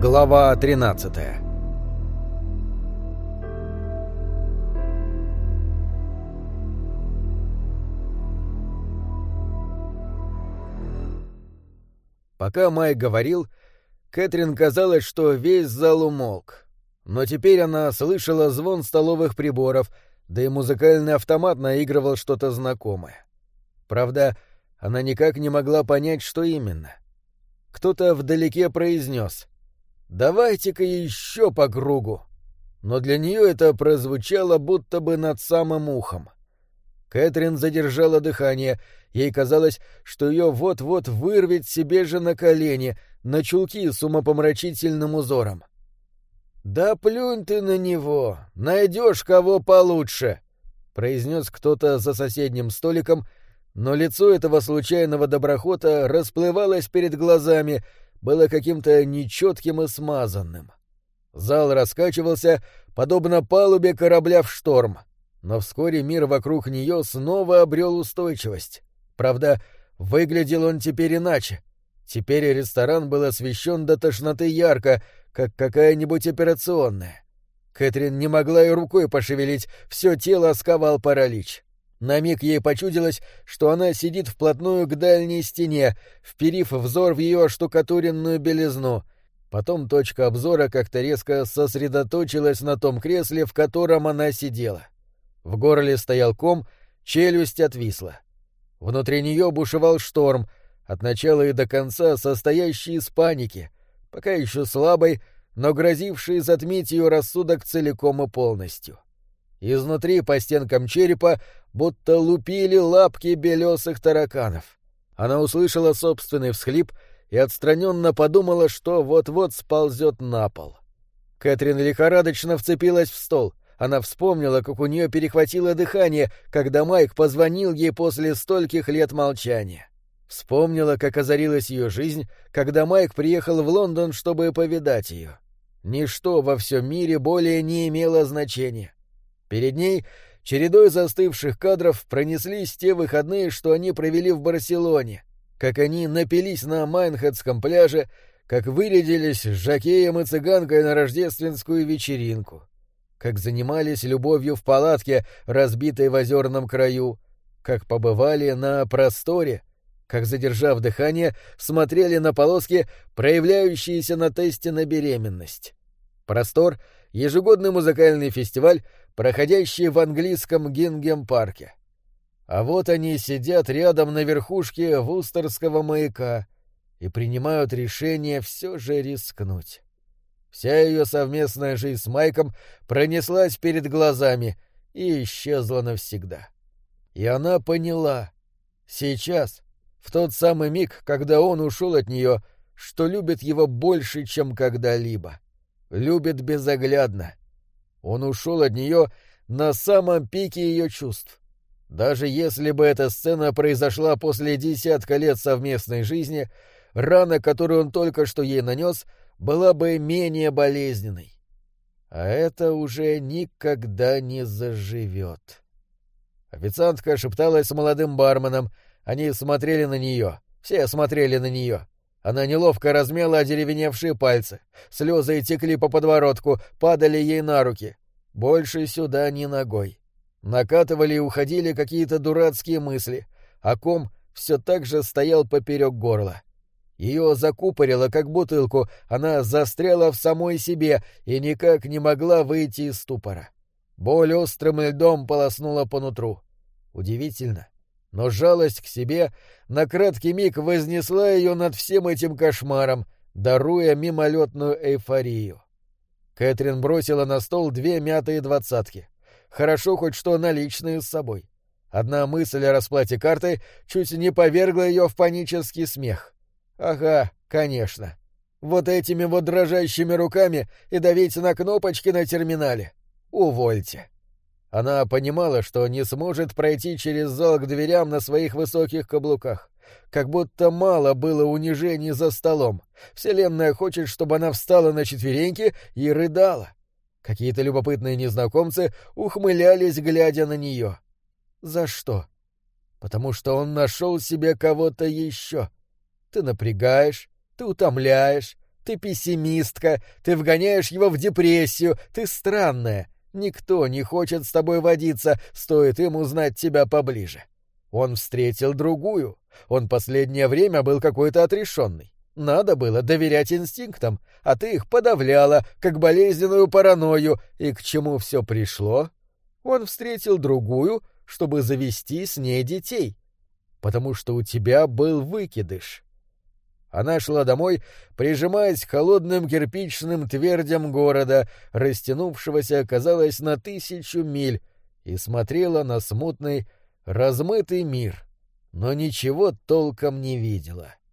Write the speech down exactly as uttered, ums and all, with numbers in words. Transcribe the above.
Глава тринадцатая. Пока Майк говорил, Кэтрин казалось, что весь зал умолк. Но теперь она слышала звон столовых приборов, да и музыкальный автомат наигрывал что-то знакомое. Правда, она никак не могла понять, что именно. Кто-то вдалеке произнес: «Давайте-ка еще по кругу». Но для нее это прозвучало будто бы над самым ухом. Кэтрин задержала дыхание. Ей казалось, что ее вот-вот вырвет себе же на колени, на чулки с умопомрачительным узором. «Да плюнь ты на него, найдешь кого получше», — произнес кто-то за соседним столиком, но лицо этого случайного доброхота расплывалось перед глазами, было каким-то нечетким и смазанным. Зал раскачивался, подобно палубе корабля в шторм, но вскоре мир вокруг нее снова обрел устойчивость. Правда, выглядел он теперь иначе. Теперь ресторан был освещен до тошноты ярко, как какая-нибудь операционная. Кэтрин не могла и рукой пошевелить, все тело сковал паралич. На миг ей почудилось, что она сидит вплотную к дальней стене, вперив взор в ее оштукатуренную белизну. Потом точка обзора как-то резко сосредоточилась на том кресле, в котором она сидела. В горле стоял ком, челюсть отвисла. Внутри нее бушевал шторм, от начала и до конца состоящий из паники, пока еще слабой, но грозивший затмить ее рассудок целиком и полностью. Изнутри по стенкам черепа будто лупили лапки белесых тараканов. Она услышала собственный всхлип и отстраненно подумала, что вот-вот сползет на пол. Кэтрин лихорадочно вцепилась в стол. Она вспомнила, как у нее перехватило дыхание, когда Майк позвонил ей после стольких лет молчания. Вспомнила, как озарилась ее жизнь, когда Майк приехал в Лондон, чтобы повидать ее. Ничто во всем мире более не имело значения. Перед ней чередой застывших кадров пронеслись те выходные, что они провели в Барселоне, как они напились на Майнхедском пляже, как вырядились с жокеем и цыганкой на рождественскую вечеринку, как занимались любовью в палатке, разбитой в озерном краю, как побывали на просторе, как, задержав дыхание, смотрели на полоски, проявляющиеся на тесте на беременность. Простор — ежегодный музыкальный фестиваль, проходящий в английском Гингем-парке. А вот они сидят рядом на верхушке Вустерского маяка и принимают решение все же рискнуть. Вся ее совместная жизнь с Майком пронеслась перед глазами и исчезла навсегда. И она поняла, сейчас, в тот самый миг, когда он ушел от нее, что любит его больше, чем когда-либо. Любит безоглядно. Он ушел от нее на самом пике ее чувств. Даже если бы эта сцена произошла после десятка лет совместной жизни, рана, которую он только что ей нанес, была бы менее болезненной. А это уже никогда не заживет. Официантка шепталась с молодым барменом. Они смотрели на нее. Все смотрели на нее. Она неловко размяла одеревеневшие пальцы. Слезы текли по подбородку, падали ей на руки. Больше сюда ни ногой. Накатывали и уходили какие-то дурацкие мысли, а ком все так же стоял поперек горла. Ее закупорило, как бутылку, она застряла в самой себе и никак не могла выйти из ступора. Боль острым льдом полоснула по нутру. Удивительно, но жалость к себе на краткий миг вознесла ее над всем этим кошмаром, даруя мимолетную эйфорию. Кэтрин бросила на стол две мятые двадцатки. Хорошо хоть что наличные с собой. Одна мысль о расплате картой чуть не повергла ее в панический смех. Ага, конечно. Вот этими вот дрожащими руками и давить на кнопочки на терминале. Увольте. Она понимала, что не сможет пройти через зал к дверям на своих высоких каблуках. Как будто мало было унижений за столом. Вселенная хочет, чтобы она встала на четвереньки и рыдала. Какие-то любопытные незнакомцы ухмылялись, глядя на нее. За что? Потому что он нашел себе кого-то еще. Ты напрягаешь, ты утомляешь, Ты пессимистка, ты вгоняешь его в депрессию, ты странная. Никто не хочет с тобой водиться, стоит им узнать тебя поближе. Он встретил другую. Он последнее время был какой-то отрешенный. Надо было доверять инстинктам, а ты их подавляла, как болезненную паранойю. И к чему все пришло? Он встретил другую, чтобы завести с ней детей. Потому что у тебя был выкидыш. Она шла домой, прижимаясь к холодным кирпичным твердям города, растянувшегося, казалось, на тысячу миль, и смотрела на смутный, размытый мир, но ничего толком не видела.